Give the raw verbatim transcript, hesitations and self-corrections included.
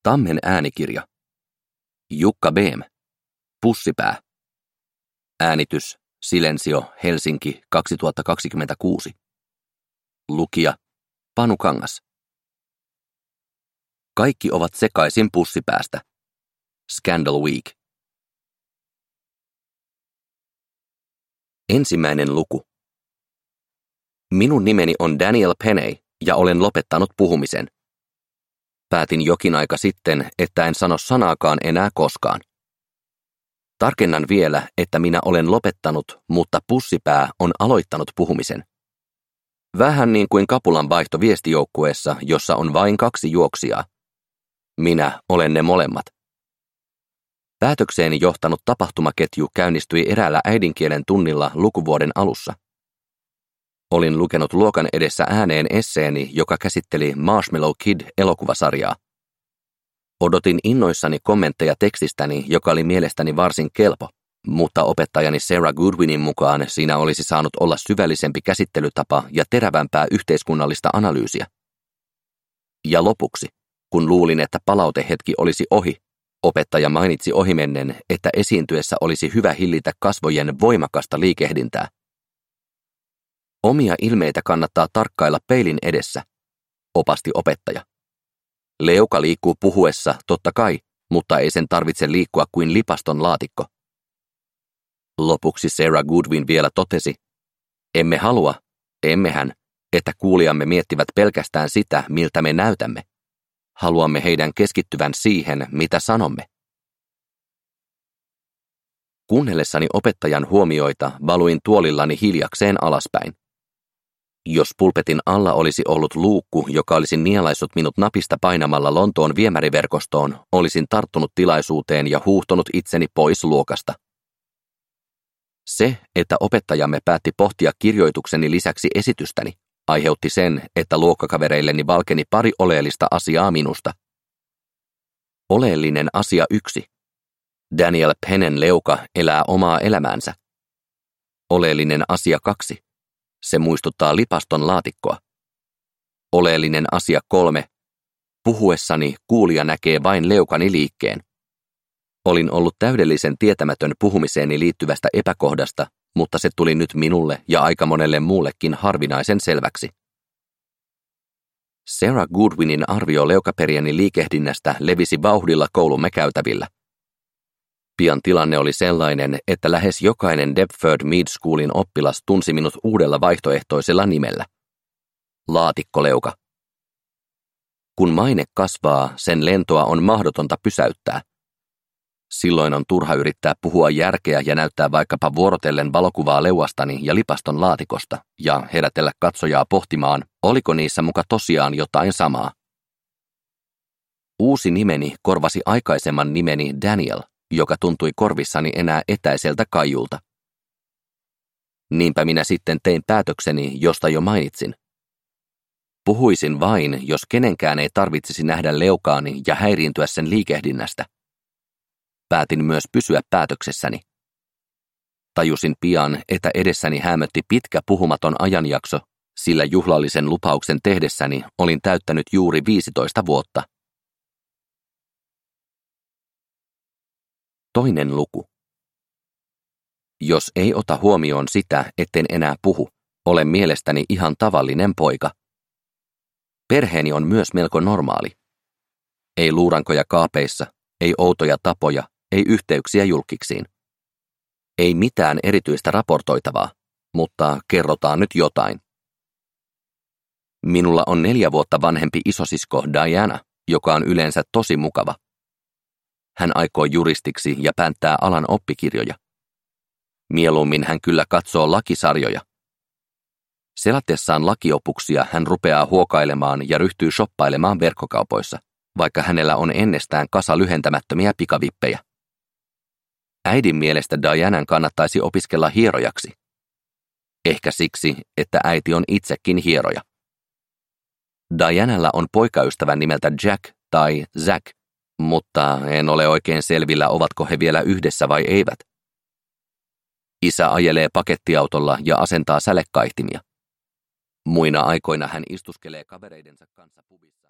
Tammen äänikirja. Jukka Beem. Pussipää. Äänitys Silensio, Helsinki, kaksituhattakaksikymmentäkuusi. Lukija Panu Kangas. Kaikki ovat sekaisin pussipäästä. Scandal Week. Ensimmäinen luku. Minun nimeni on Daniel Penney ja olen lopettanut puhumisen. Päätin jokin aika sitten, että en sano sanaakaan enää koskaan. Tarkennan vielä, että minä olen lopettanut, mutta pussipää on aloittanut puhumisen. Vähän niin kuin kapulan vaihto viestijoukkueessa, jossa on vain kaksi juoksijaa. Minä olen ne molemmat. Päätökseeni johtanut tapahtumaketju käynnistyi eräällä äidinkielen tunnilla lukuvuoden alussa. Olin lukenut luokan edessä ääneen esseeni, joka käsitteli Marshmallow Kid-elokuvasarjaa. Odotin innoissani kommentteja tekstistäni, joka oli mielestäni varsin kelpo, mutta opettajani Sarah Goodwinin mukaan siinä olisi saanut olla syvällisempi käsittelytapa ja terävämpää yhteiskunnallista analyysiä. Ja lopuksi, kun luulin, että palautehetki olisi ohi, opettaja mainitsi ohimennen, että esiintyessä olisi hyvä hillitä kasvojen voimakasta liikehdintää. Omia ilmeitä kannattaa tarkkailla peilin edessä, opasti opettaja. Leuka liikkuu puhuessa, totta kai, mutta ei sen tarvitse liikkua kuin lipaston laatikko. Lopuksi Sarah Goodwin vielä totesi, emme halua, emmehän, että kuulijamme miettivät pelkästään sitä, miltä me näytämme. Haluamme heidän keskittyvän siihen, mitä sanomme. Kuunnellessani opettajan huomioita, valuin tuolillani hiljakseen alaspäin. Jos pulpetin alla olisi ollut luukku, joka olisi nielaissut minut napista painamalla Lontoon viemäriverkostoon, olisin tarttunut tilaisuuteen ja huuhtonut itseni pois luokasta. Se, että opettajamme päätti pohtia kirjoitukseni lisäksi esitystäni, aiheutti sen, että luokkakavereilleni valkeni pari oleellista asiaa minusta. Oleellinen asia yksi. Daniel Penneyn leuka elää omaa elämäänsä. Oleellinen asia kaksi. Se muistuttaa lipaston laatikkoa. Oleellinen asia kolme. Puhuessani kuulija näkee vain leukani liikkeen. Olin ollut täydellisen tietämätön puhumiseeni liittyvästä epäkohdasta, mutta se tuli nyt minulle ja aika monelle muullekin harvinaisen selväksi. Sarah Goodwinin arvio leukaperieni liikehdinnästä levisi vauhdilla koulumme käytävillä. Pian tilanne oli sellainen, että lähes jokainen Deptford Mead Schoolin oppilas tunsi minut uudella vaihtoehtoisella nimellä. Laatikkoleuka. Kun maine kasvaa, sen lentoa on mahdotonta pysäyttää. Silloin on turha yrittää puhua järkeä ja näyttää vaikkapa vuorotellen valokuvaa leuastani ja lipaston laatikosta ja herätellä katsojaa pohtimaan, oliko niissä muka tosiaan jotain samaa. Uusi nimeni korvasi aikaisemman nimeni Daniel, joka tuntui korvissani enää etäiseltä kaiulta. Niinpä minä sitten tein päätökseni, josta jo mainitsin. Puhuisin vain, jos kenenkään ei tarvitsisi nähdä leukaani ja häiriintyä sen liikehdinnästä. Päätin myös pysyä päätöksessäni. Tajusin pian, että edessäni häämötti pitkä puhumaton ajanjakso, sillä juhlallisen lupauksen tehdessäni olin täyttänyt juuri viisitoista vuotta. Toinen luku. Jos ei ota huomioon sitä, etten enää puhu, olen mielestäni ihan tavallinen poika. Perheeni on myös melko normaali. Ei luurankoja kaapeissa, ei outoja tapoja, ei yhteyksiä julkiksiin. Ei mitään erityistä raportoitavaa, mutta kerrotaan nyt jotain. Minulla on neljä vuotta vanhempi isosisko Diana, joka on yleensä tosi mukava. Hän aikoo juristiksi ja pänttää alan oppikirjoja. Mieluummin hän kyllä katsoo lakisarjoja. Selatessaan lakiopuksia hän rupeaa huokailemaan ja ryhtyy shoppailemaan verkkokaupoissa, vaikka hänellä on ennestään kasa lyhentämättömiä pikavippejä. Äidin mielestä Dianan kannattaisi opiskella hierojaksi. Ehkä siksi, että äiti on itsekin hieroja. Dianalla on poikaystävä nimeltä Jack tai Zack, mutta en ole oikein selvillä, ovatko he vielä yhdessä vai eivät. Isä ajelee pakettiautolla ja asentaa sälekaihtimia. Muina aikoina hän istuskelee kavereidensa kanssa pubissa.